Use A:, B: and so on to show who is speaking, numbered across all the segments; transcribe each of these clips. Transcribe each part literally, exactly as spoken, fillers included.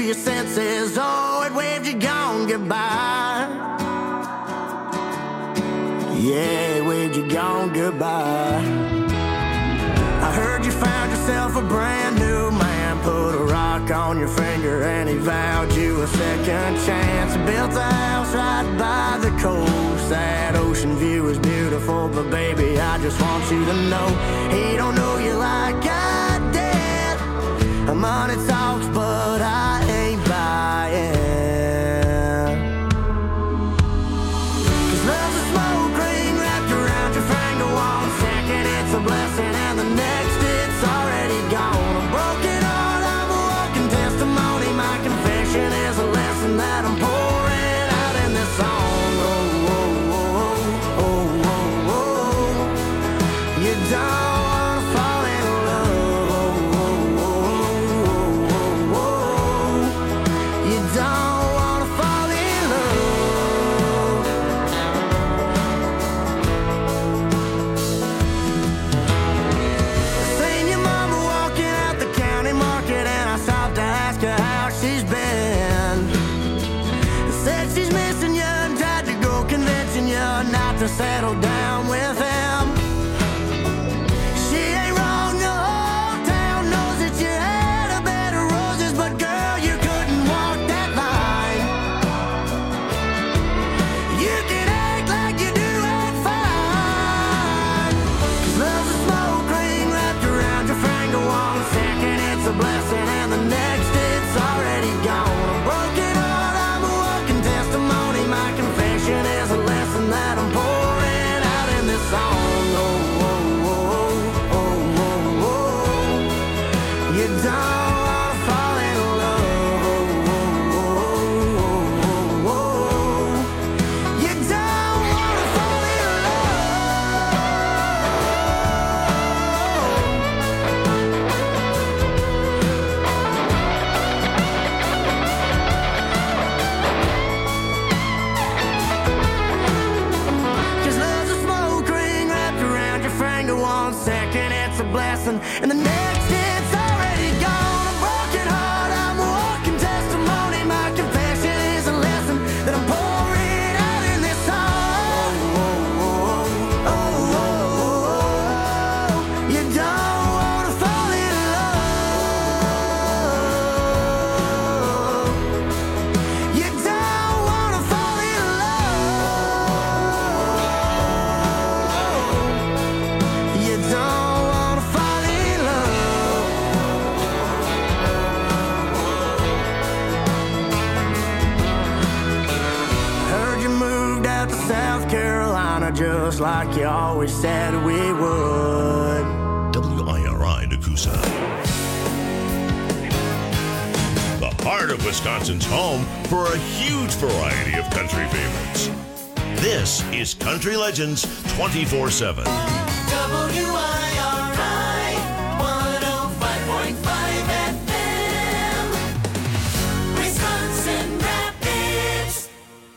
A: your senses. Oh, it waved you gone goodbye. Yeah, it waved you gone goodbye. I heard you found yourself a brand new man. Put a rock on your finger and he vowed you a second chance. Built a house right by the coast. That ocean view is beautiful, but baby, I just want you to know he don't know you like I did. Money talks, but I ain't buying. Cause love's a smoke ring wrapped around your finger. One second it's a blessing and the next it's already gone. A broken heart, I'm a walking testimony. My confession is a lesson that I'm pouring out in this song. Oh, oh, oh, oh, oh, oh. You don't wanna fall in love. Oh, oh, oh, oh, oh. You don't wanna fall in love. Seen your mama walking out the county market and I stopped to ask her how she's been. Said she's missing you and tried to go convincing you not to settle down with him. She ain't wrong, the whole town knows that you had a bed of roses, but girl, you couldn't walk that line. You can act like you do it fine. Cause love's a smoke ring wrapped around your finger. One second it's a blessing and the next it's already gone. A broken heart, I'm a walking testimony. My confession is a lesson that I'm pouring out in this song. Oh, oh, oh, oh, oh, oh. You don't wanna fall in love. Oh, oh, oh, oh, oh. You don't wanna fall in love. Cause love's a smoke ring wrapped around your finger. One second it's a blessing and the next it's already gone. A broken heart, I'm a walking testimony. My confession is a lesson that I'm pouring out in this song. Oh, oh, oh, oh, oh. You don't wanna fall in love. You don't wanna fall in love. You don't wanna fall in love. Heard you moved out to South Carolina just like you always said we would.
B: W I R I Nakusa. The heart of Wisconsin's home for a huge variety of country favorites. This is Country Legends twenty-four seven.
C: W I R I one oh five point five F M, Wisconsin Rapids.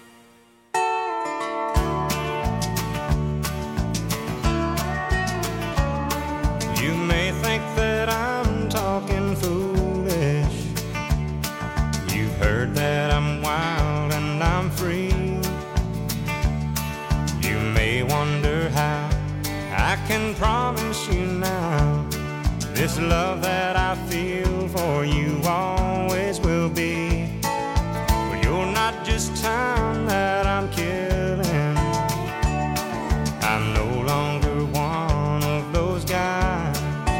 D: You may think that I'm talking foolish. You've heard that I'm wild and I'm free. You may wonder how I can promise you now this love that I feel for you always will be. Well, you're not just time that I'm killing. I'm no longer one of those guys.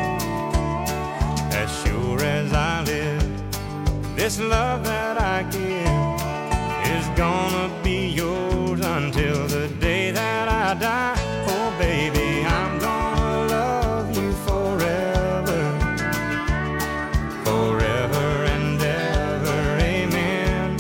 D: As sure as I live, this love that I give is gonna be yours until the day that I die. Oh baby, I'm gonna love you forever, forever and ever, amen.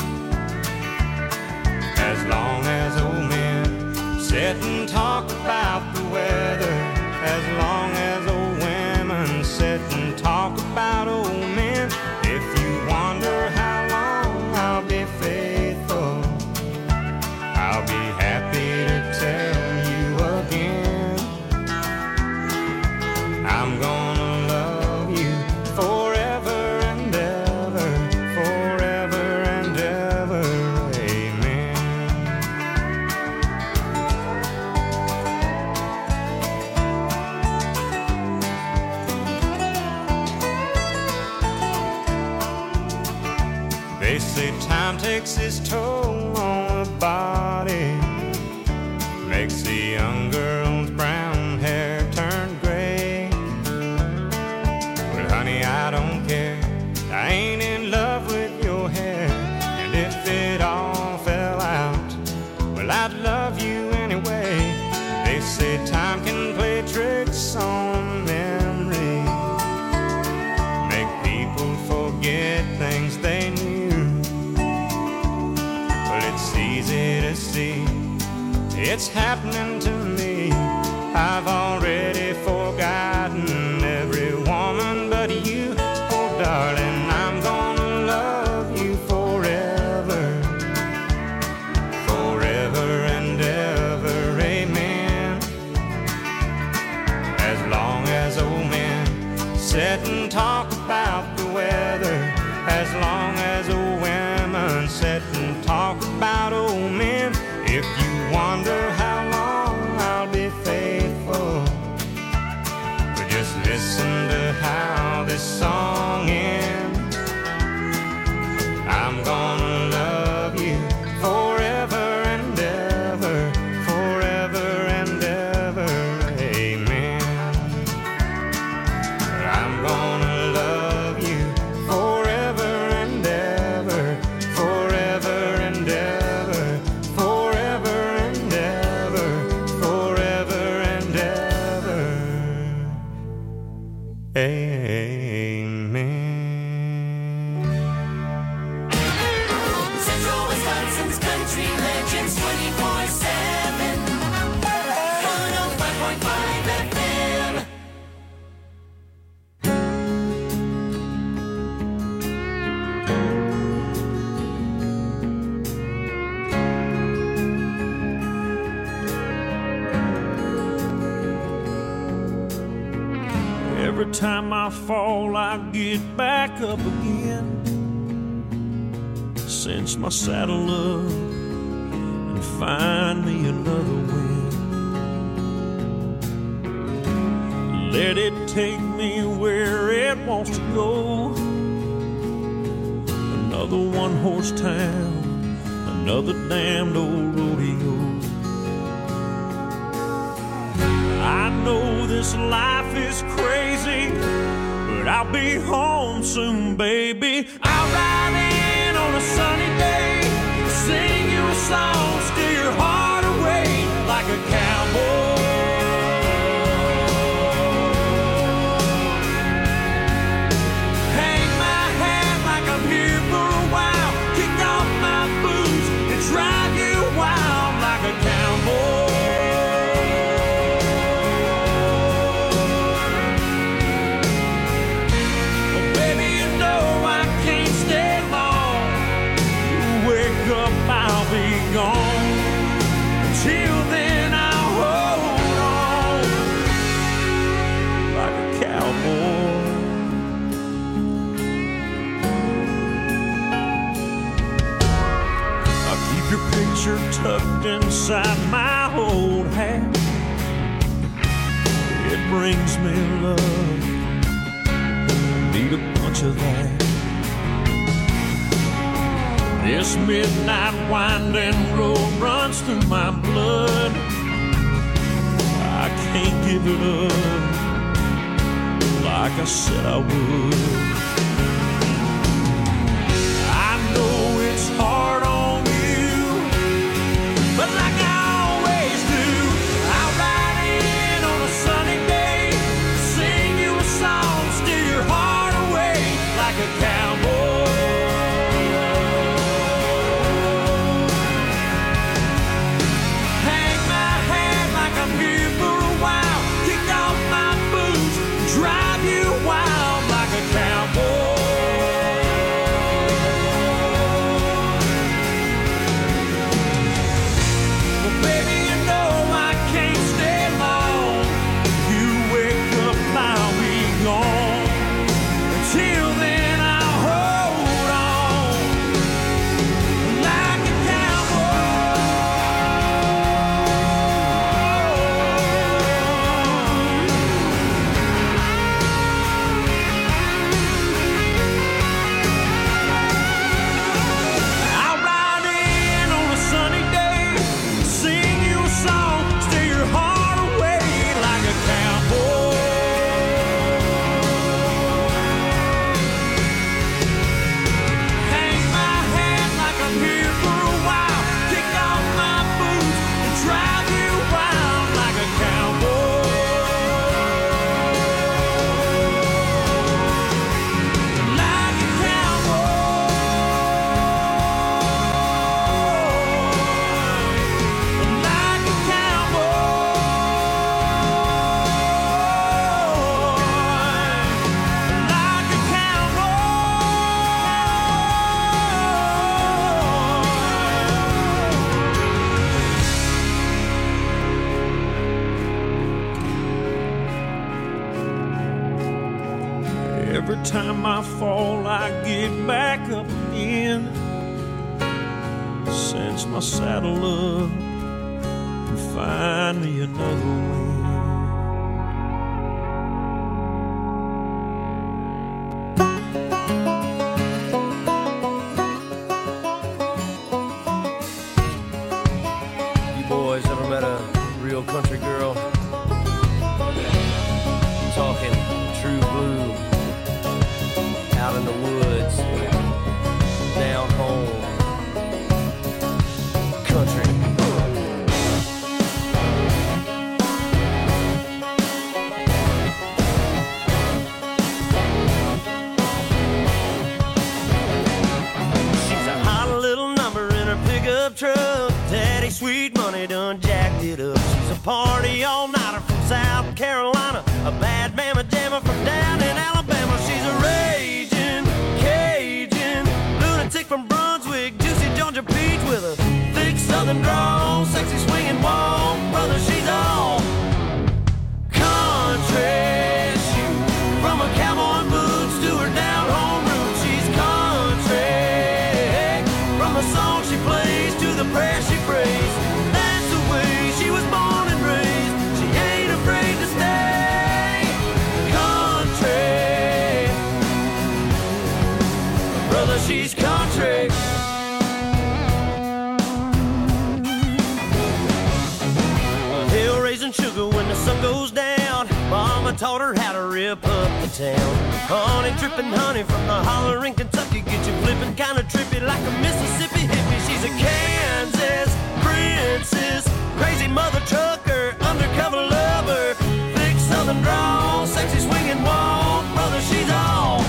D: As long as old men sit and talk about the weather, as long as old women sit and talk about old men. If you wonder how long I'll be faithful, I'll They say time takes its toll on the body, makes the young girl's brown hair turn gray. But honey, I don't care, I ain't in love with your hair. And if it all fell out, well, I'd love you anyway. They say time can play tricks on memory, make people forget things they knew. Well, it's easy to see, it's happening to me. I've already forgotten every woman but you. Oh, darling, I'm gonna love you forever, forever and ever, amen. As long as old men sit and talk about the weather, as long as old women sit and talk about old men. If you wonder how long I'll be faithful, but just listen to how this song ends. I'm gonna love you forever and ever, forever and ever, amen. I'm gonna love you forever and ever, forever and ever, forever and ever, forever and ever, amen.
C: Central Wisconsin's Country Legends twenty-four seven. one oh five point five F M.
E: Every time I fall, I get back up again. Cinch my saddle up and find me another wind. Let it take me where it wants to go. Another one-horse town, another damned old rodeo. I know this life is crazy, but I'll be home soon, baby. I'll ride in on a sunny day, sing you a song, steal your heart away like a cowboy. Hang my hat like I'm here for a while, kick off my boots and drive you wild like a cowboy. I'll be gone. Until then, I'll hold on like a cowboy. I'll keep your picture tucked inside my old hat. It brings me love. Need a bunch of that. This midnight winding road runs through my blood. I can't give it up like I said I would. I know it's hard on you, but like I always do, I'll ride in on a sunny day, sing you a song, steal your heart away like a cowboy. Drive you wild like a cow. time I fall, I get back up again. Cinch my saddle up and find me another wind.
F: You boys ever met a real country girl? I'm talking true blue, out in the woods, down home, country. She's a hot little number in her pickup truck. Daddy Sweet Money done jacked it up. She's a party all-nighter from South Carolina, a bad mamma jamma from down in Alabama. She's a raging Cajun lunatic from Brunswick, juicy Georgia peach with a thick southern drawl, sexy swinging walk. Brother, she's all country. She, from her cowboy boots to her down home roots, she's country. From the song she plays to the prayer she prays, that's the way she was born and raised. She ain't afraid to stay country. Brother, she's country. A hill raising sugar when the sun goes down. Mama taught her how to rip up the town. Honey dripping honey from the holler in Kentucky, get you flipping kinda trippy like a Mississippi hippie. She's a Kansas princess, crazy mother trucker, undercover lover, thick southern drawl, sexy swinging walk. Brother, she's all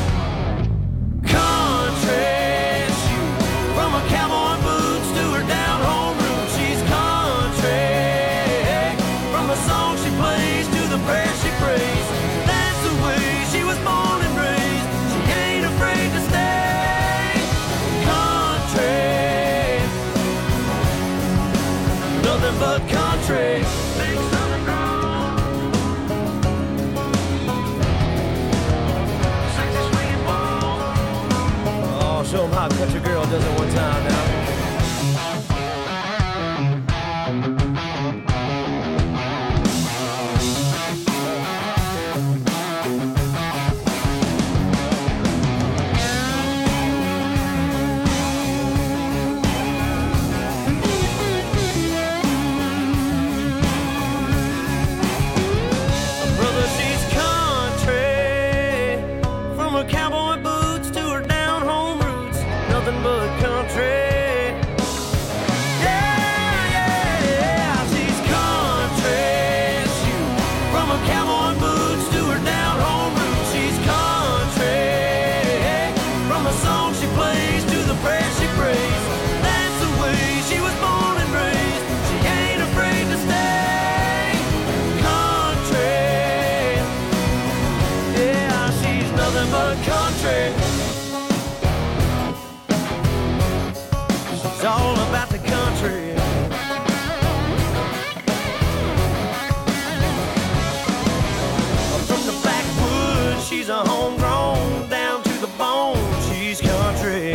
F: country. She, from her cowboy boots to her down home roots, she's country. From the song she plays to the prayer she prays, that's the way she was born and raised. She ain't afraid to stay country. Nothing but country. Big southern drawl, sexy swinging walk. Oh, show 'em how a country girl does it one time now. Brother, she's country. From her cowboy boots to her down home roots, nothing but country. Yeah, yeah, yeah, she's country. She, from her cowboy boots to her down home roots, she's country. From the song she plays to the prayer she prays, that's the way she was born and raised. She ain't afraid to stay country. Yeah, she's nothing but country. She's all about the country. From the backwoods, she's a homegrown, down to the bone, she's country.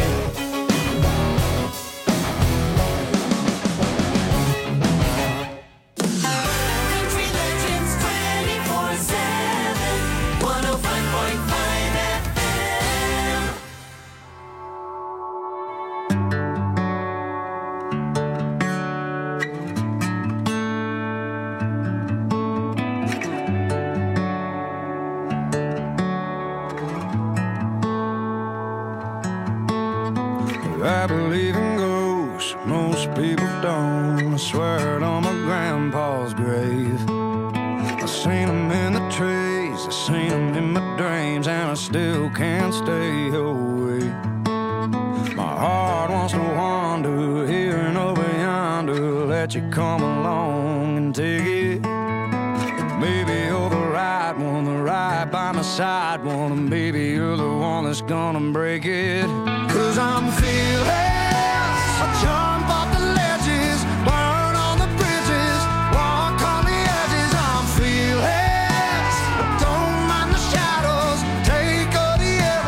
C: Country Legends twenty-four seven, one oh five point five F M.
G: I believe in ghosts, most people don't. I swear it on my grandpa's grave. I seen them in the trees, I seen them in my dreams, and I still can't stay away. My heart wants to wander here and over yonder, let you come along and take it. Maybe you're the right one, the right by my side one, and maybe you're the one that's gonna break it. Cause I'm feeling I jump off the ledges, burn on the bridges, walk on the edges. I'm feeling I don't mind the shadows, take all the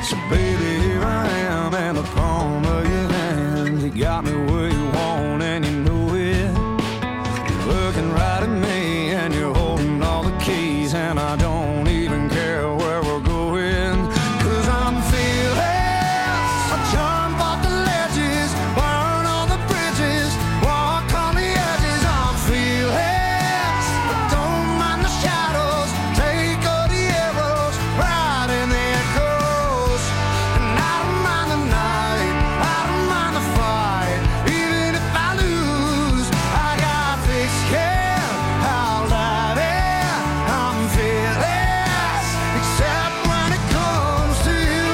G: So baby, here I am in the palm of your hand. You got me where you want and you know it. You're looking right at me and you're holding all the keys, and I don't even care where we're going. Cause I'm fearless. I jump off the ledges, burn on the bridges, walk on the edges. I'm fearless. I don't mind the shadows, take all the arrows, ride in the echoes. And I don't mind the night, I don't mind the fight. Even if I lose, I got thick skin, I'll dive in. I'm fearless, except when it comes to you.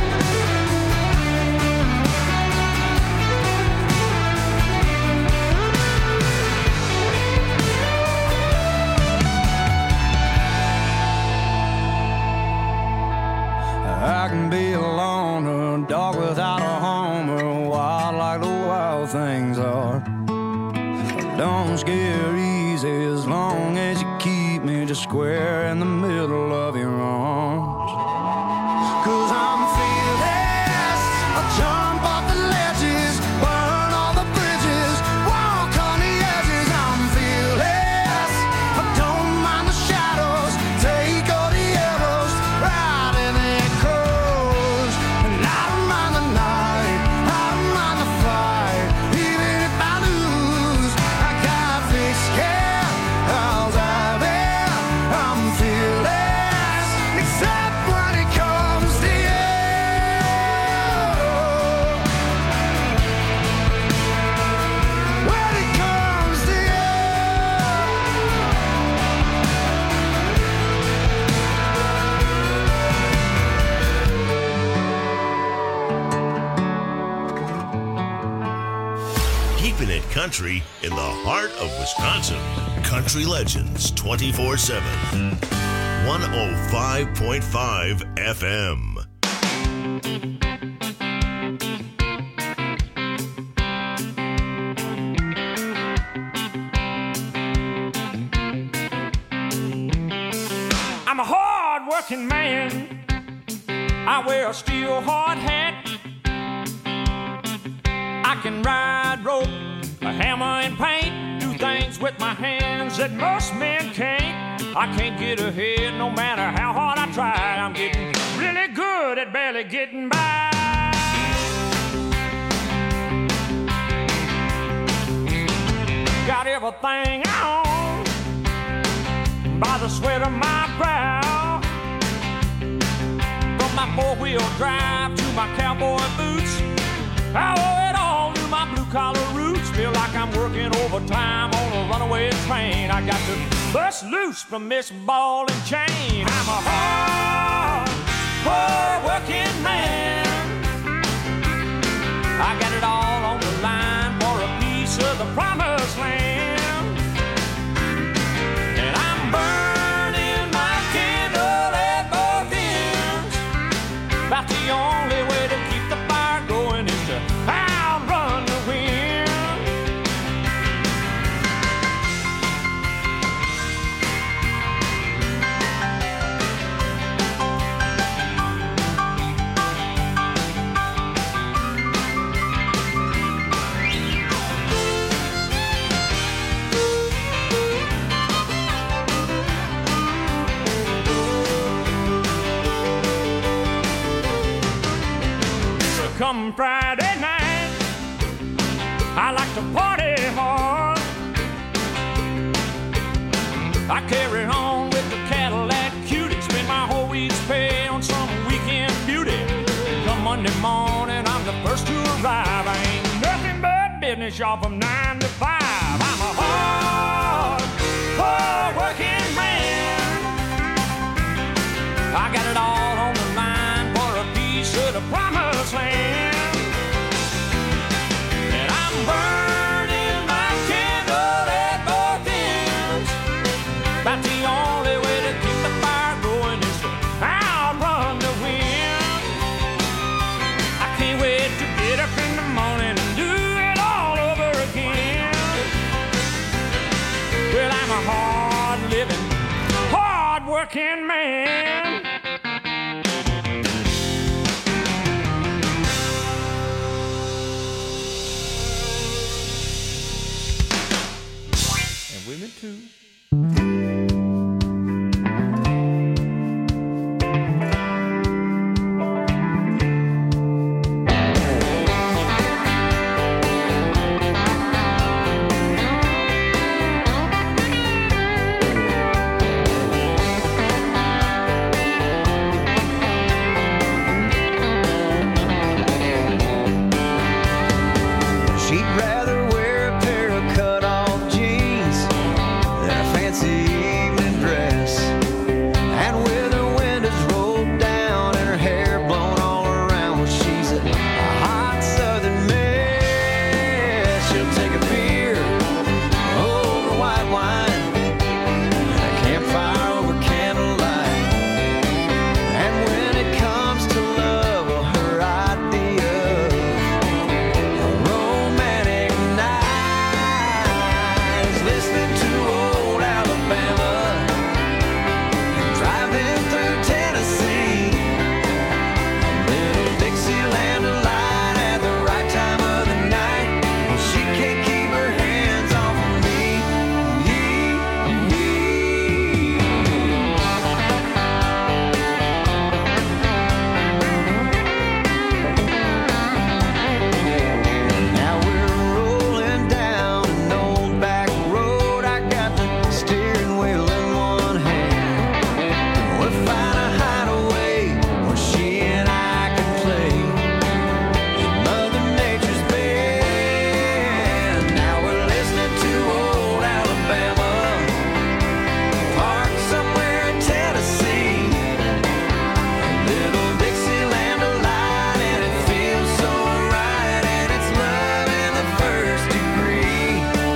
G: I can be alone, or a dog without a home, or wild like the wild things are. I don't scare easy as long as you keep me just square in the middle of your arms. Cause I'm fearless. I jump off the ledges, burn all the bridges, walk on the edges. I'm fearless. I don't mind the shadows, take all the arrows, ride in the echoes. And I don't mind the night, I don't mind the fight. Even if I lose, I got thick skin, I'll dive in. I'm fearless, except when it comes to you. When it comes to you.
B: Keeping it country in the heart of Wisconsin. Country Legends twenty-four seven. one oh five point five F M.
E: I'm a hard-working man. I wear a steel hard hat. I can ride rope, a hammer and paint, do things with my hands that most men can't. I can't get ahead no matter how hard I try. I'm getting really good at barely getting by. Got everything I own by the sweat of my brow. From my four-wheel drive to my cowboy boots, I owe it all to my blue-collar roots. Feel like I'm working overtime on a runaway train. I got to bust loose from this ball and chain. I'm a hard, hard-working man. I got it all on the line for a piece of the promised land. And I'm burning my candle at both ends. About the only way to keep the fire going is to outrun the wind. So come Friday night, I like to party hard. I carry on with the Cadillac Cutie, spend my whole week's pay on some weekend beauty. Come Monday morning, I'm the first to arrive. I ain't nothing but business, y'all, from nine to five. I'm a hard, hard working man. I got it all on the line for a piece of the promised land. And I'm burning my candle at both ends. About the only way to keep the fire going is to outrun the wind. I can't wait to get up in the morning and do it all over again. Well, I'm a hard-living, hard-working man. to.
G: She'd rather wear a pair of cut-off jeans than a fancy evening dress. And with her windows rolled down and her hair blown all around, well, she's a hot southern mess. She'll take a beer over white wine and a campfire over candlelight. And when it comes to love, well, her idea romantic night is listening to old Alabama and driving through Tennessee. Little Dixieland delight at the right time of the night. Well, she can't keep her hands off of me. Now we're rolling down an old back road. I got the steering wheel in one hand. We'll find a hideaway where she and I can play in Mother Nature's bed. Now we're listening to old Alabama, parked somewhere in Tennessee. Little Dixieland delight, and it feels so right, and it's love in the first degree.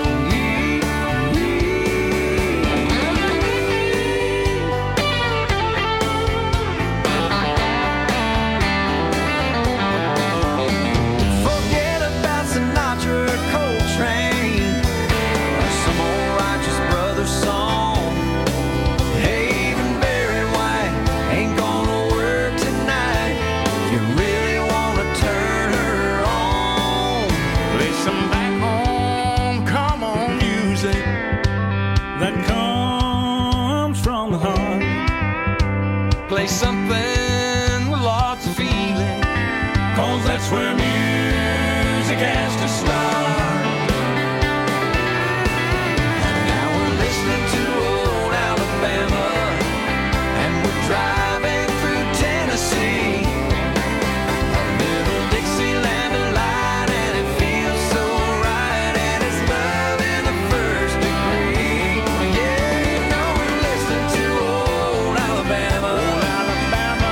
G: Forget about Sinatra or Coltrane or some old Righteous Brothers song. Hey, even Barry White ain't gonna work tonight. If you really wanna turn her on,
E: Play some back home, come on music that comes from the heart.
G: play something with lots of feeling.
E: Cause that's where music has to start.
G: Now we're listening to old Alabama, and we're driving through Tennessee. A little Dixieland delight, and it feels so right, and it's love in the first degree. Yeah, you know we're listening to old Alabama. Old Alabama.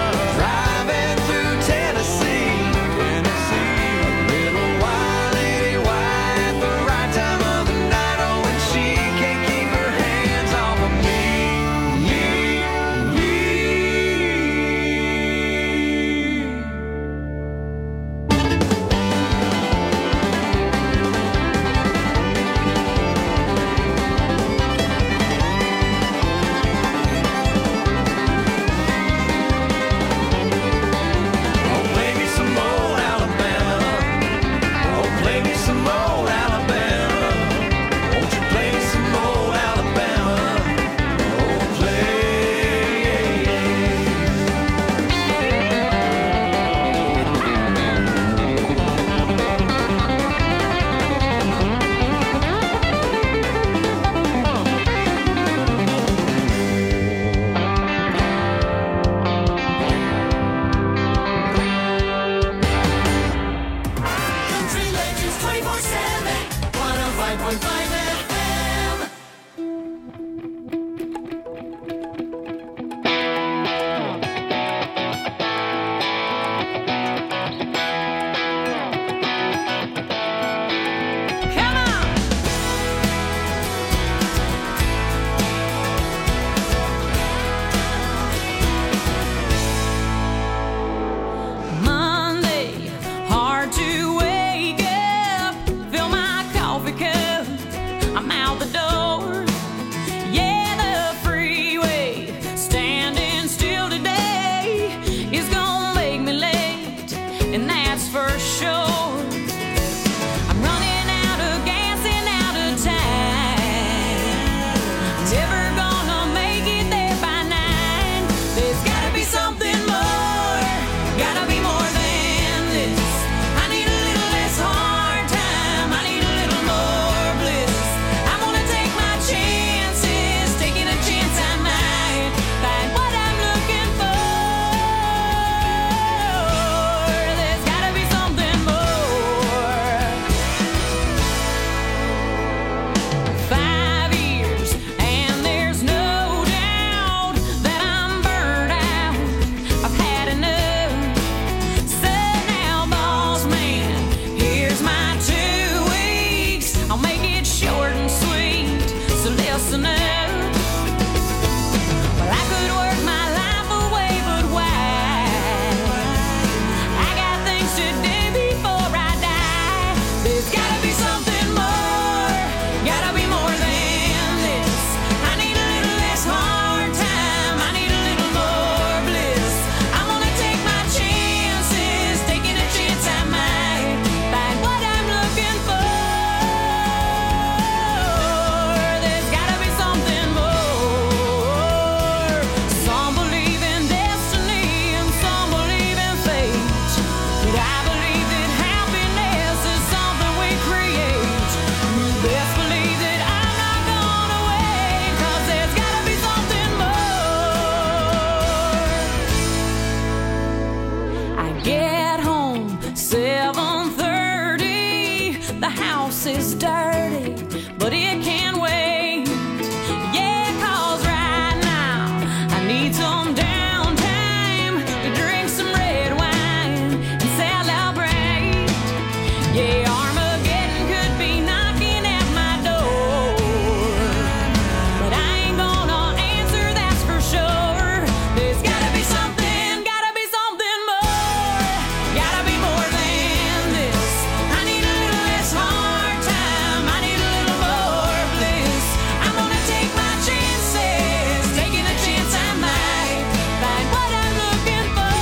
H: house is dirty, but it can wait. Yeah, 'cause right now I need some downtime to drink some red wine and celebrate. Yeah, Armageddon could be knocking at my door, but I ain't gonna answer, that's for sure. There's gotta be something, gotta be something more, gotta be more than this. I need a little less hard time, I need a little more bliss. I'm gonna take my chances, taking a chance I might find what I'm looking for.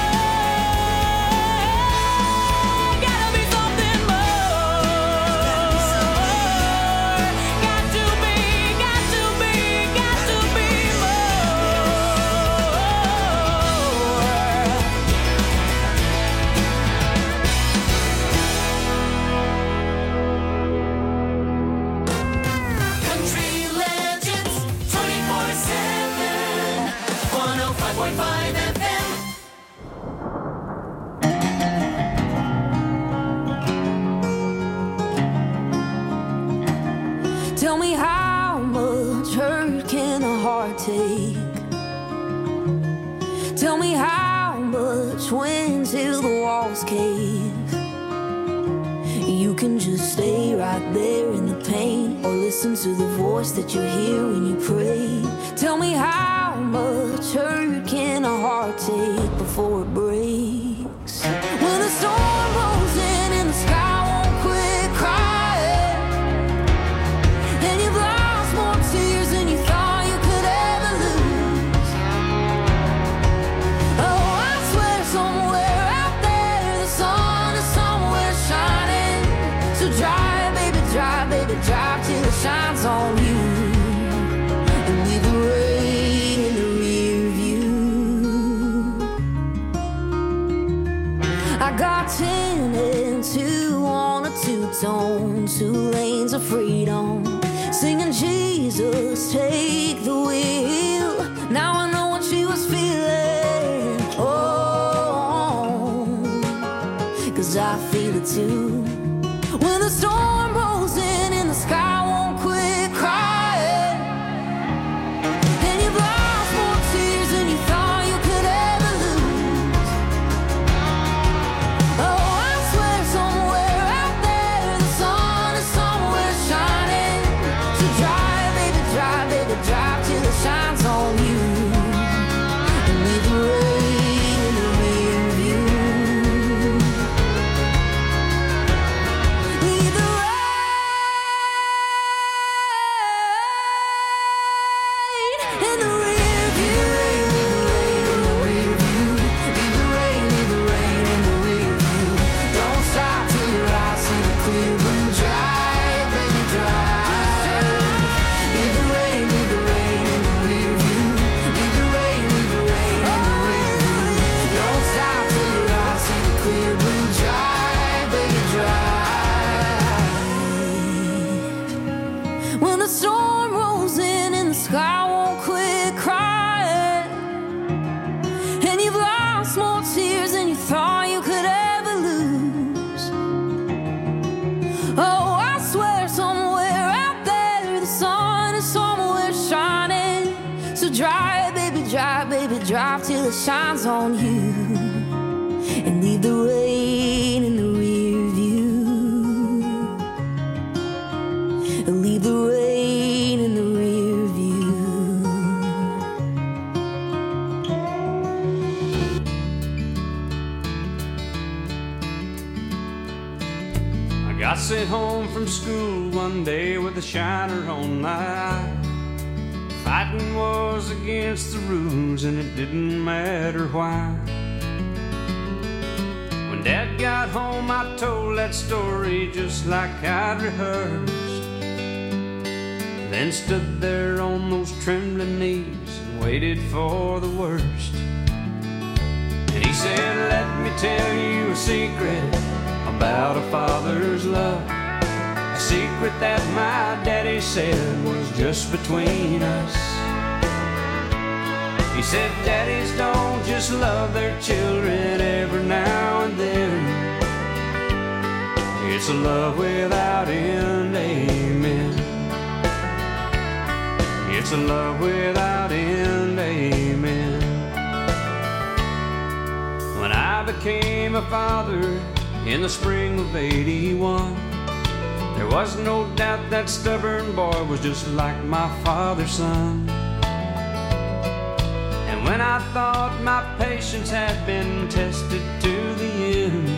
H: Gotta be something more. Got to be, got to be, got to be more.
C: Country Legends twenty-four seven, one oh five point five F M.
H: Tell me, how much hurt can a heart take? Tell me, how much when till the walls cave? You can just stay right there in the pain, or listen to the voice that you hear when you pray. Tell me, how much hurt can a heart take before it breaks? When the storm rolls in and the sky won't quit crying, and you've lost more tears than you thought you could ever lose. Oh, I swear somewhere out there the sun is somewhere shining. So drive, baby, drive, baby, drive till it shines on you, and leave the rain in the rear view. I got ten and two on a two-tone, two lanes of freedom, singing Jesus, take the wheel. Now I know what she was feeling. Oh, 'cause I feel it too. When the storm rolls in and the sky won't quit crying, and you've lost more tears than you thought you could ever lose. Oh, I swear somewhere out there the sun is somewhere shining. So drive, baby, drive, baby, drive till it shines on you, and leave the rain in the rear view. Leave the rain in the rear view. Leave the rain, leave the rain in the rear view. Don't stop till your eyes see the clear blue. Drive, baby, drive. Leave the rain, leave the rain in the rear view. Leave the rain, leave the rain in the rear view. Don't stop till your eyes see the clear blue. Drive, baby, drive. When the storm rolls in and the sky won't quit crying, and you've lost more tears than you thought you could ever lose. Oh, I swear somewhere out there the sun is somewhere shining. So drive, baby, drive, baby, drive till it shines on you, and leave the rain in the rear view. Leave the rain in the rear view.
D: I got sent home from school one day with a shiner on my eye. Fighting was against the rules and it didn't matter why. When Dad got home, I told that story just like I'd rehearsed. Then stood there on those trembling knees and waited for the worst. And he said, let me tell you a secret about a father's love. A secret that my daddy said was just between us. He said daddies don't just love their children every now and then. It's a love without end, amen. It's a love without end, amen. When I became a father in the spring of eighty-one, there was no doubt that stubborn boy was just like my father's son. And when I thought my patience had been tested to the end,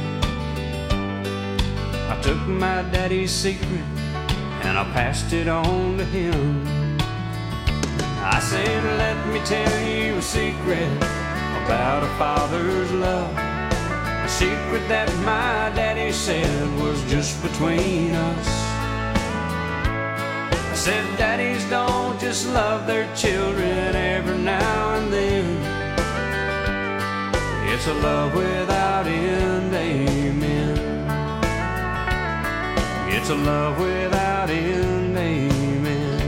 D: I took my daddy's secret and I passed it on to him. I said, let me tell you a secret about a father's love, a secret that my daddy said was just between us. I said, daddies don't just love their children every now and then. It's a love without end, amen. It's a love without end, amen.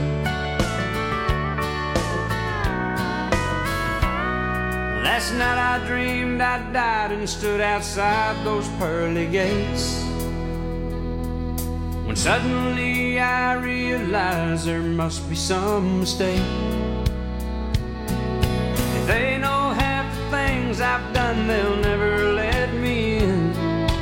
D: Last night I dreamed I died and stood outside those pearly gates, when suddenly I realized there must be some mistake. If they know half the things I've done, they'll never let me in.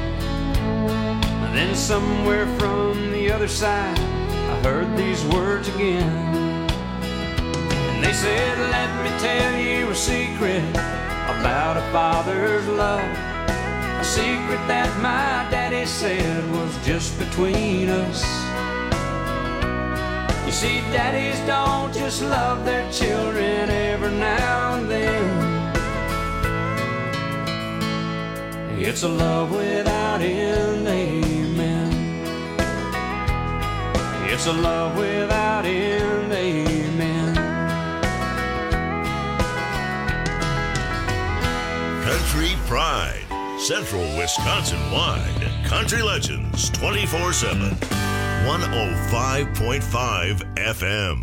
D: Then somewhere from the other side, I heard these words again. And they said, let me tell you a secret about a father's love, a secret that my daddy said was just between us. You see, daddies don't just love their children every now and then. It's a love without end, amen. It's a love without end, amen.
B: Country Pride, Central Wisconsin-wide. Country Legends twenty-four seven. one oh five point five F M.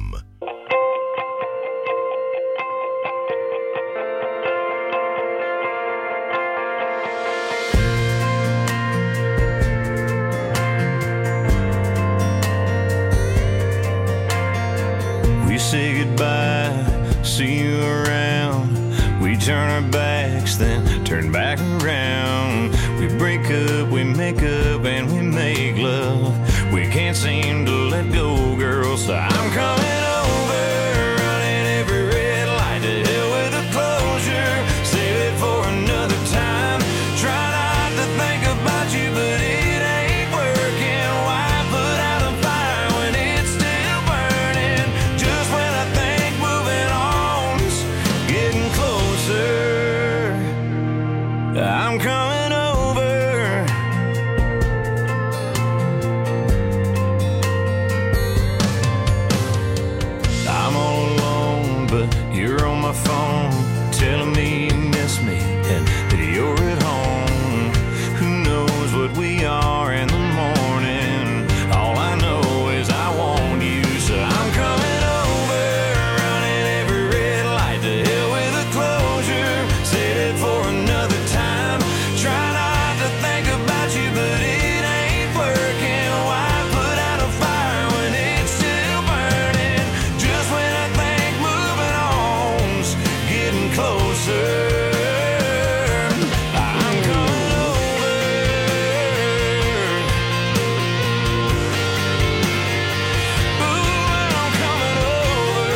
E: Say goodbye, see you around. We turn our backs, then turn back around. We break up, we make up, and we make love. We can't seem to let go, girl, so I'm coming over, running every red light to hell with a closure. Save it for another time. Try not to think about you, but it ain't working. Why put out a fire when it's still burning? Just when I think moving on's getting closer, I'm coming over. I'm all alone, but you're on my phone, telling me you miss me and that you're at home. Who knows what we are in the morning? All I know is I want you, so I'm coming over, running every red light to hell with a closure. Said it for another time. Try not to think about you, but it ain't working. Why put out a fire when it's still burning? Just when I think moving on's getting closer, I'm coming over. Ooh, I'm coming over.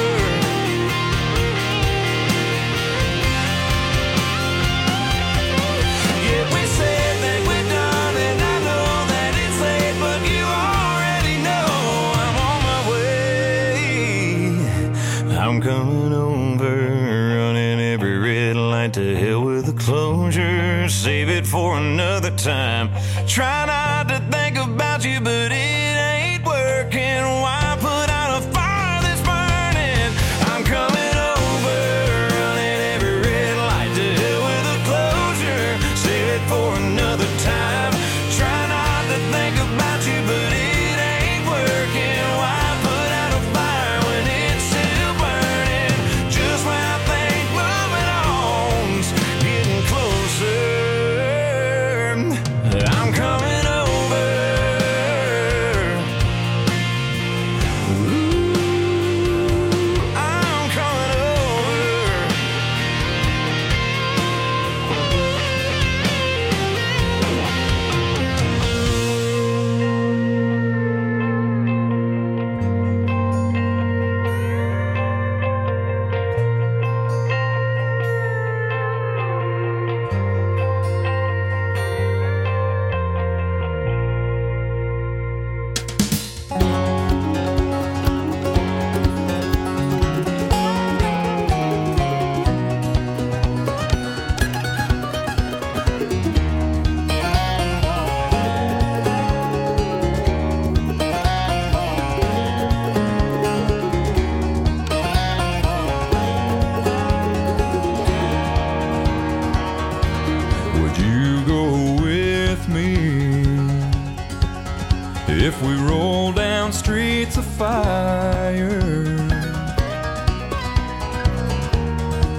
E: Yeah, we said that we're done, and I know that it's late, but you already know I'm on my way. I'm coming over, running every red light to hell with a closure. Save it for another time. Try not to think about you, but it ain't working. Why put out a fire that's burning? I'm coming over, running every red light to hell with a closure. Save it for another time. Try not to think about you, but it ain't working. Why put out a fire when it's still burning? Just when I think moving on's getting closer, I'm coming over.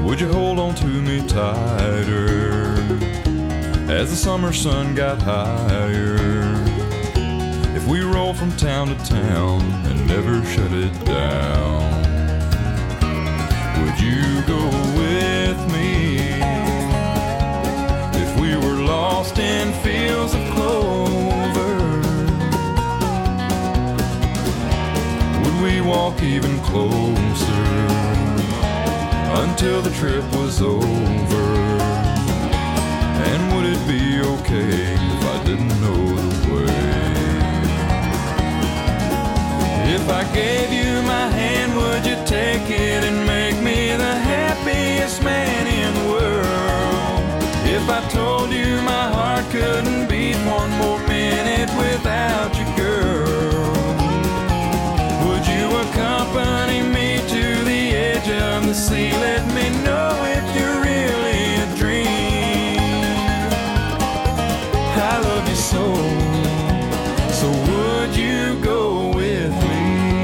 G: would you hold on to me tighter as the summer sun got higher? If we roll from town to town and never shut it down, would you go with me? If we were lost in fields of clover, would we walk even closer until the trip was over? And would it be okay if I didn't know the way? If I gave you my hand, would you take it and make me the happiest man in the world? If I told you my heart couldn't beat one more minute without you, girl, would you accompany me to the edge of the sea? Let me know if you're really a dream. I love you so, so would you go with me?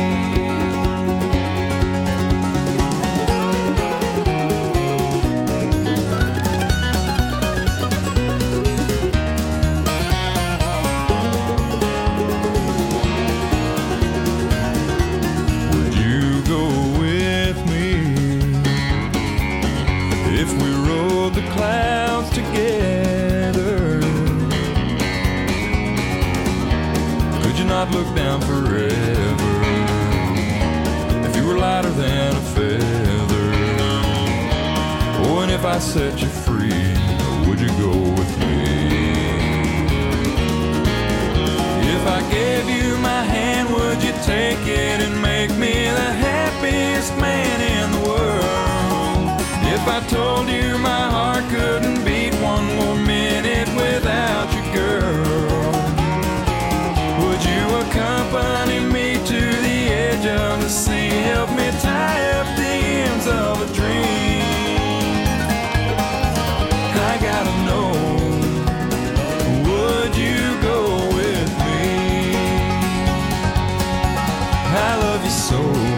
G: Clouds together, could you not look down forever? If you were lighter than a feather, oh, and if I set you free, would you go with me? If I gave you my hand, would you take it and make me the happiest man in the world? If I told you my heart couldn't beat one more minute without you, girl, would you accompany me to the edge of the sea? Help me tie up the ends of a dream. I gotta know, would you go with me? I love you so.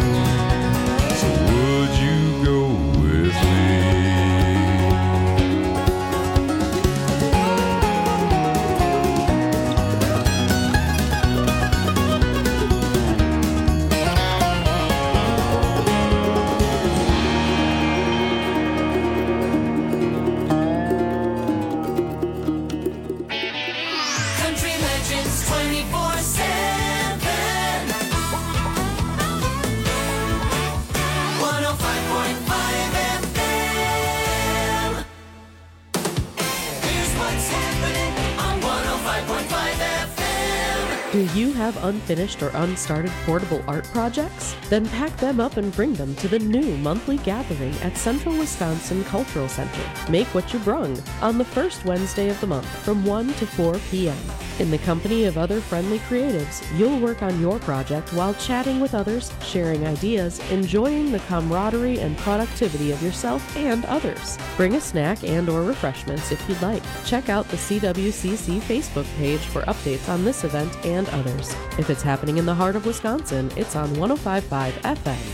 I: Do you have unfinished or unstarted portable art projects? Then pack them up and bring them to the new monthly gathering at Central Wisconsin Cultural Center. Make what you brung on the first Wednesday of the month from one to four p.m. In the company of other friendly creatives, you'll work on your project while chatting with others, sharing ideas, enjoying the camaraderie and productivity of yourself and others. Bring a snack and or refreshments if you'd like. Check out the C W C C Facebook page for updates on this event and others. If it's happening in the heart of Wisconsin, it's on one oh five point five F M.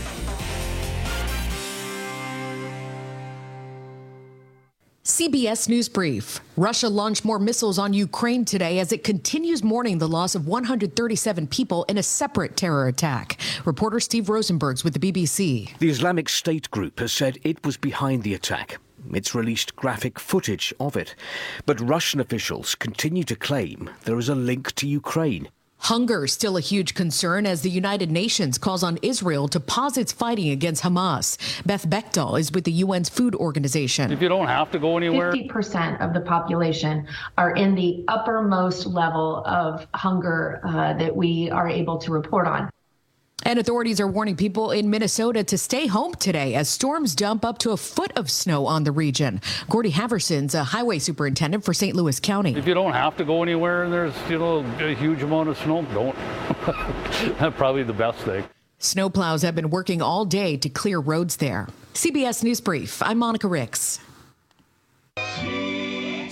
J: C B S News Brief. Russia launched more missiles on Ukraine today as it continues mourning the loss of one hundred thirty-seven people in a separate terror attack. Reporter Steve Rosenberg's with the B B C.
K: The Islamic State group has said it was behind the attack. It's released graphic footage of it. But Russian officials continue to claim there is a link to Ukraine.
J: Hunger still a huge concern as the United Nations calls on Israel to pause its fighting against Hamas. Beth Bechtel is with the U N's food organization.
L: If you don't have to go anywhere.
M: fifty percent of the population are in the uppermost level of hunger uh, that we are able to report on.
J: And authorities are warning people in Minnesota to stay home today as storms dump up to a foot of snow on the region. Gordy Haverson's a highway superintendent for Saint Louis County.
L: If you don't have to go anywhere and there's, you know, a huge amount of snow, don't. That's probably the best thing.
J: Snowplows have been working all day to clear roads there. C B S News Brief, I'm Monica Ricks.
C: She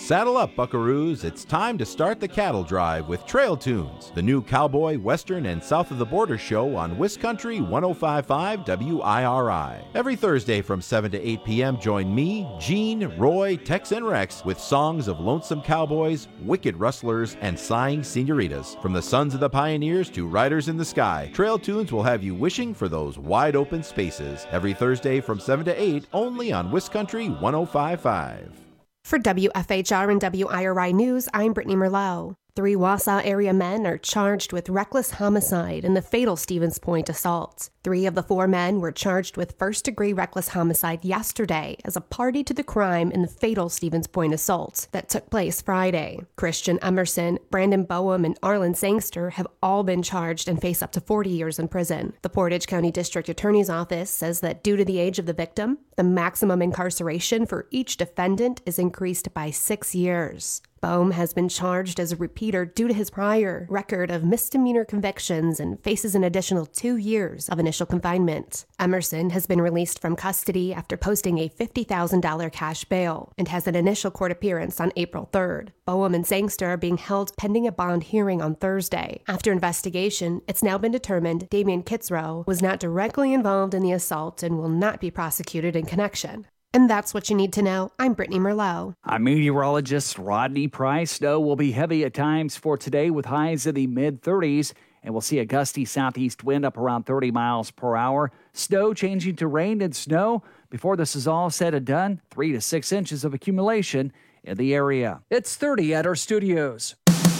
N: Saddle up, buckaroos. It's time to start the cattle drive with Trail Tunes, the new cowboy, western, and south of the border show on Wiscountry one oh five point five W I R I. Every Thursday from seven to eight p.m., join me, Gene, Roy, Tex, and Rex with songs of lonesome cowboys, wicked rustlers, and sighing senoritas. From the sons of the pioneers to riders in the sky, Trail Tunes will have you wishing for those wide open spaces. Every Thursday from seven to eight, only on Wiscountry one oh five point five.
O: For W F H R and W I R I News, I'm Brittany Merlot. Three Wausau area men are charged with reckless homicide in the fatal Stevens Point assault. Three of the four men were charged with first-degree reckless homicide yesterday as a party to the crime in the fatal Stevens Point assault that took place Friday. Christian Emerson, Brandon Boehm, and Arlen Sangster have all been charged and face up to forty years in prison. The Portage County District Attorney's Office says that due to the age of the victim, the maximum incarceration for each defendant is increased by six years. Boehm has been charged as a repeater due to his prior record of misdemeanor convictions and faces an additional two years of initial confinement. Emerson has been released from custody after posting a fifty thousand dollars cash bail and has an initial court appearance on April third. Boehm and Sangster are being held pending a bond hearing on Thursday. After investigation, it's now been determined Damian Kitzrow was not directly involved in the assault and will not be prosecuted in connection. And that's what you need to know. I'm Brittany Merlot.
P: I'm meteorologist Rodney Price. Snow will be heavy at times for today with highs in the mid thirties, and we'll see a gusty southeast wind up around thirty miles per hour. Snow changing to rain and snow. Before this is all said and done, three to six inches of accumulation in the area. It's thirty at our studios.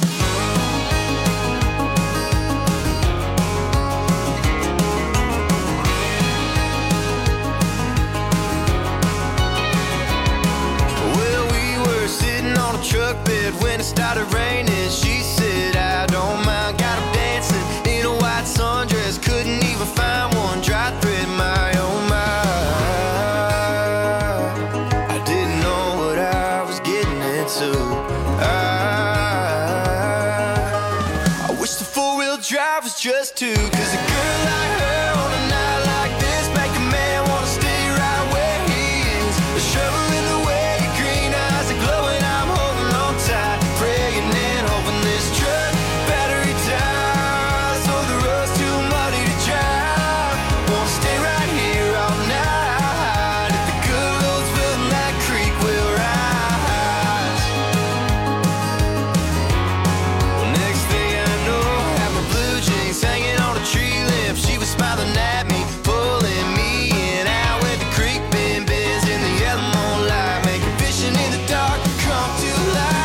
A: Truck bed when it started raining. She said, I don't mind. Got him dancing in a white sundress. Couldn't even find one dry thread. My oh my, I didn't know what I was getting into. I, I wish the four-wheel drive was just two. Cause a girl like her on a night like this make a man wanna stay right where he is. A shovel in the way, your green eyes are glowing. Praying and hoping this truck battery dies, so the road's too muddy to drive. Won't stay right here all night. If the good Lord's willing, that creek will rise. Well, next thing I know, I have my blue jeans hanging on a tree limb. She was smiling at me, pulling me in. Out with the creek bend bends in the yellow moonlight, making fishing in the dark come to life.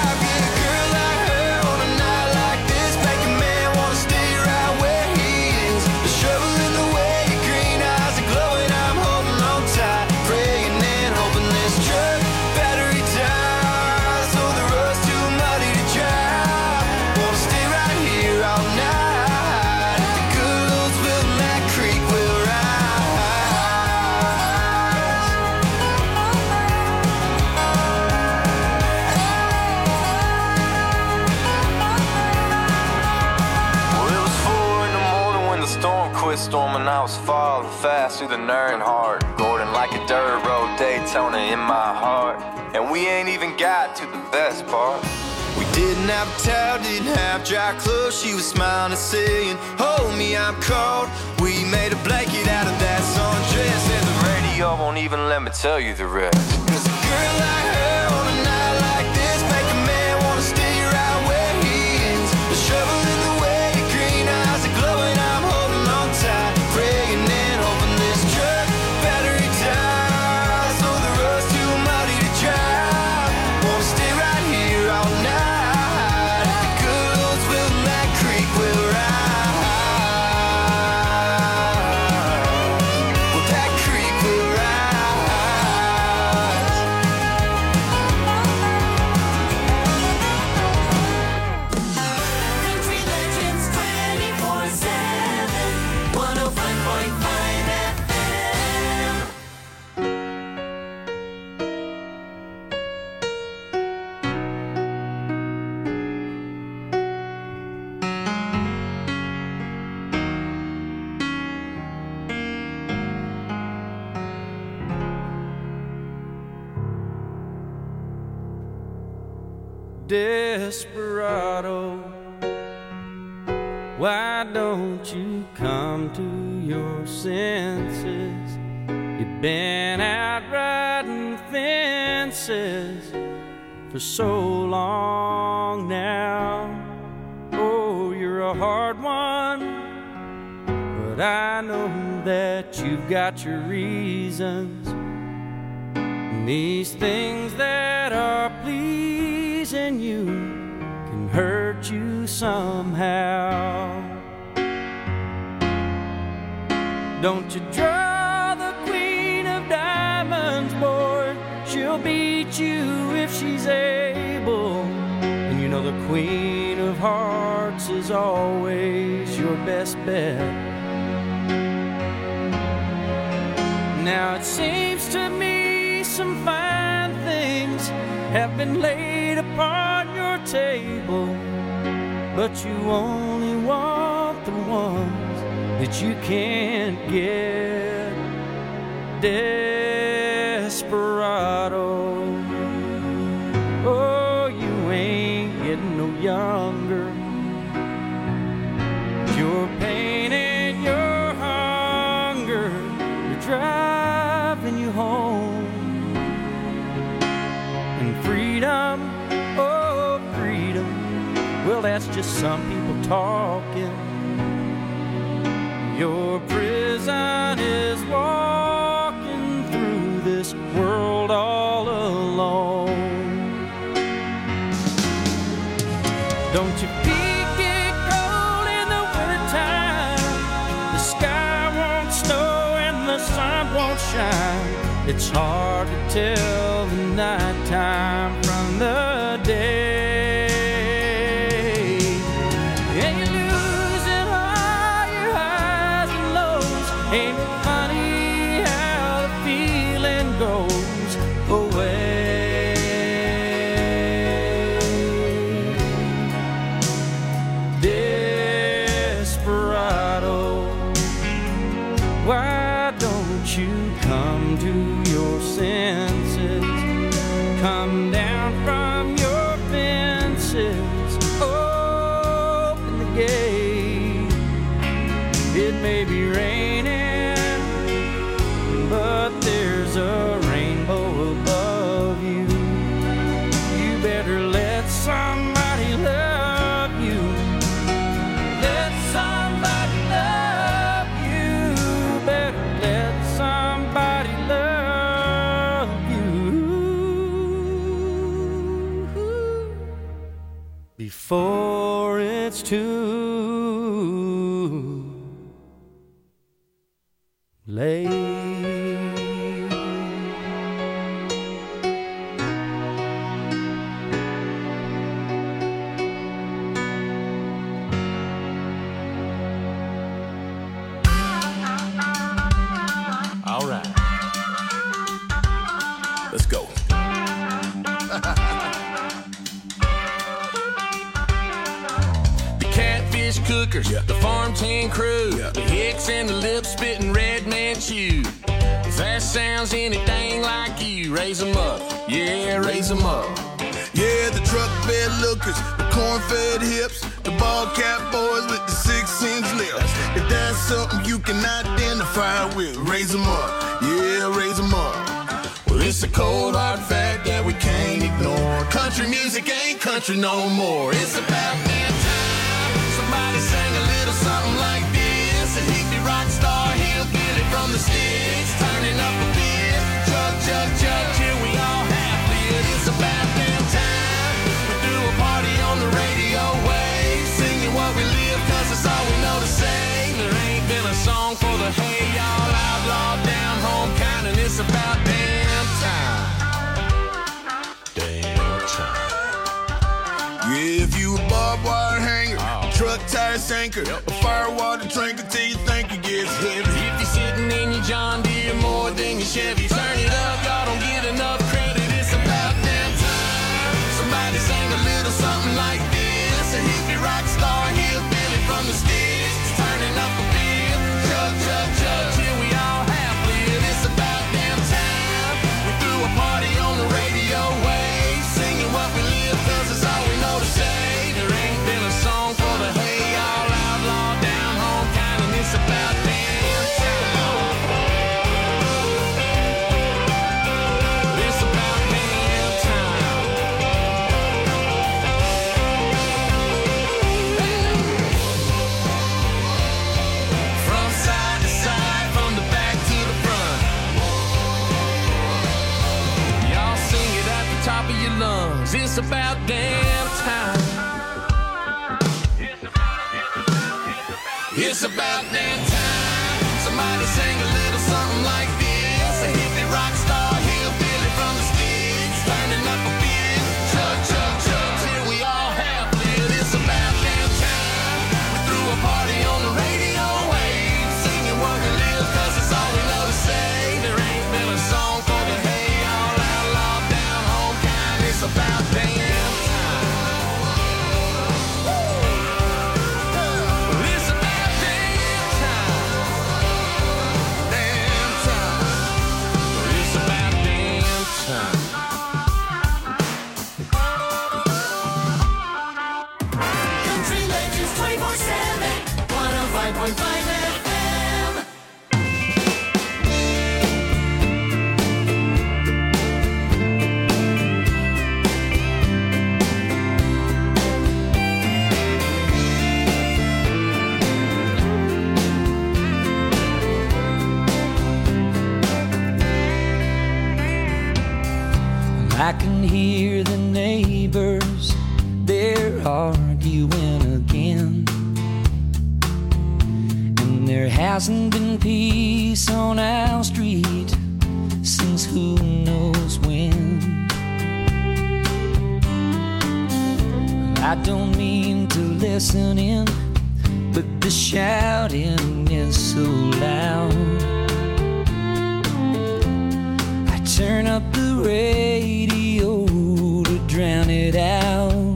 A: Storming, I was falling fast through the Nern hard. Gordon like a dirt road Daytona in my heart. And we ain't even got to the best part. We didn't have a towel, didn't have dry clothes. She was smiling and saying, hold me, I'm cold. We made a blanket out of that sundress, and the radio won't even let me tell you the rest. Cause a girl like her on a night like this make a man wanna stay right where he is. The shovel in the way, your green eyes are glowing. I'm holding on tight, praying and hoping this truck battery dies, so the road's too muddy to drive. Wanna stay right here all night. If the good Lord's willing, that creek will rise. Well, that creek will rise.
G: desperado, why don't you come to your senses? You've been out riding fences for so long now. Oh, you're a hard one, but I know that you've got your reasons. And these things that are pleasing you can hurt you somehow. Don't you draw the queen of diamonds, boy. She'll beat you if she's able. And you know the queen of hearts is always your best bet. Now it seems to me some fine things have been laid upon your table, but you only want the ones that you can't get. Desperado, oh, you ain't getting no younger. Your pain and your hunger, you're driving you home. And freedom, oh freedom, well that's just some people talking. Your prison is walking through this world all alone. Don't you peek it cold in the wintertime? The sky won't snow and the sun won't shine. It's hard to tell the nighttime from the day. And you're losing all your highs and lows. Ain't it funny how the feeling goes away? Desperado, why don't you come to your senses? Come down from your fences, open the gate. It may be raining, but there's a rainbow above you. You better let somebody love you. Let somebody love you. Better let somebody love you before it's too late.
Q: All right. Let's go. The catfish cookers, the farm team crew, the hicks and the lip spitting red man chew. If that sounds anything like you, raise 'em up. Yeah, raise 'em up.
R: Yeah, the truck bed lookers, the corn-fed hips, the ball cap boys with the six-inch lips. If that's something you can identify with, raise 'em up. Yeah, raise 'em up. Well, it's a cold hard fact that we can't ignore. Country music ain't country no more. It's about damn time somebody sang a little something like this. A hippie rock star hillbilly from the sticks, turning up a bit. Chug, chug, chug, till we all half lit. It's about damn time we do a party on the radio wave, singing what we live 'cause it's all we know to say.
Q: There ain't been a song for the hey y'all outlaw down home kind, and it's about damn time.
R: Damn time. Yeah, if you a barbed wire hanger, oh. truck tire sinker, yep. a firewater drinker till you think it gets heavy.
Q: If you're sitting in your John Deere more than your Chevy, turn it up, y'all don't get enough credit. It's about damn time somebody sang a little something like this. A hippie rock star hillbilly from the sticks, turning up a beer. Chug, chug, chug, till we all half lit. It's about damn time we threw a party on the radio wave, singing what we live 'cause it's all 'cause it's about damn time. It's about damn time. Somebody sing a little something like this. A hippie rock star hillbilly from the sticks, turning up a beat. Chug, chug, chug, till we all have lit. It's about damn time. We threw a party on the radio wave, singing what we live, 'cause it's all we know to say. There ain't been a song for the hey, all outlaw, down home kind. It's about damn time. Well, it's about damn time. Damn time. Well, it's about damn time.
C: Country Legends twenty-four seven, one oh five point five F M.
S: I can hear the neighbors, they're arguing again. And there hasn't been peace on our street since who knows when. I don't mean to listen in, but the shouting is so loud. I turn up the radio to drown it out.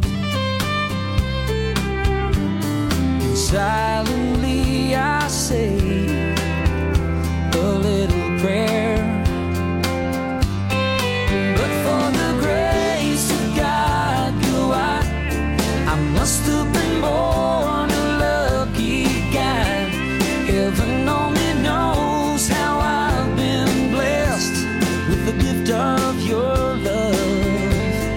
S: And silently I say a little prayer. But for the grace of God, go I, I must have been born a lucky guy. Heaven only knows how I've been blessed with the gift of your love.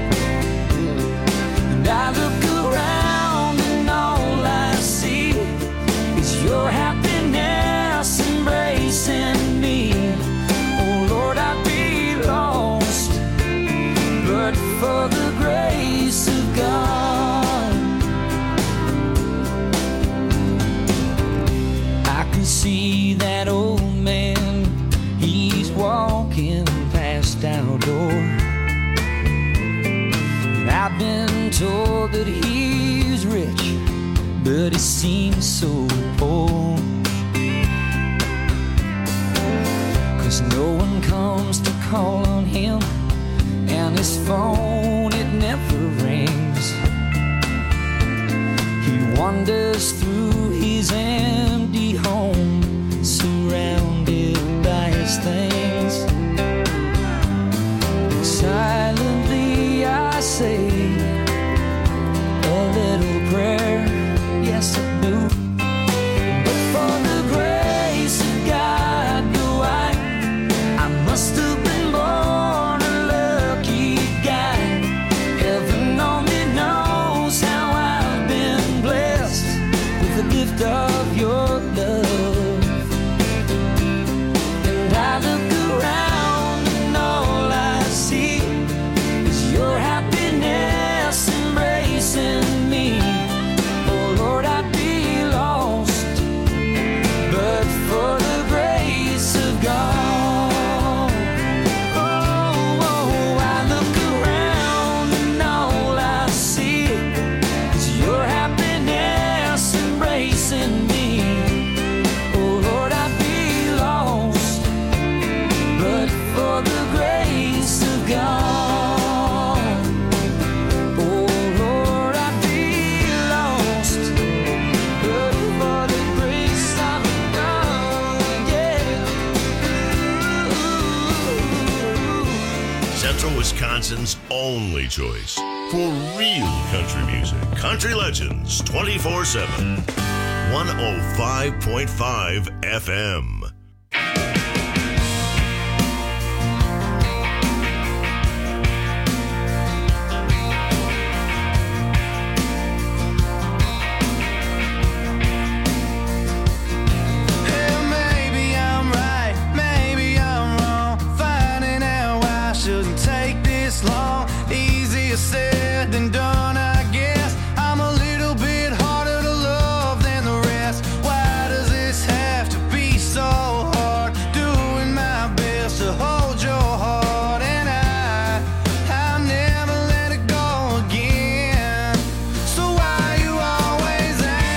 S: And I look around and all I see is your happiness embracing me. Oh Lord, I'd be lost but for the grace of God. I can see that old man, he's walking past our door. And I've been told that he's rich, but he seems so poor. 'Cause no one comes to call on him, and his phone, it never rings. He wanders through his empty home, surrounded by his things. Silently I say a little prayer, yes I do. But for the grace of God, go I, I must have been born a lucky guy. Heaven only knows how I've been blessed with the gift of your love. And I look around and all I see is your happiness embracing me. Oh Lord, I'd be lost but for the grace of God. Oh, oh, I look around and all I see is your happiness embracing me. Oh Lord, I'd be lost but for the grace of God. Oh Lord, I'd be lost but for the grace of God. Yeah.
B: Central Wisconsin's only choice for real country music. Country Legends twenty-four seven. one oh five point five F M.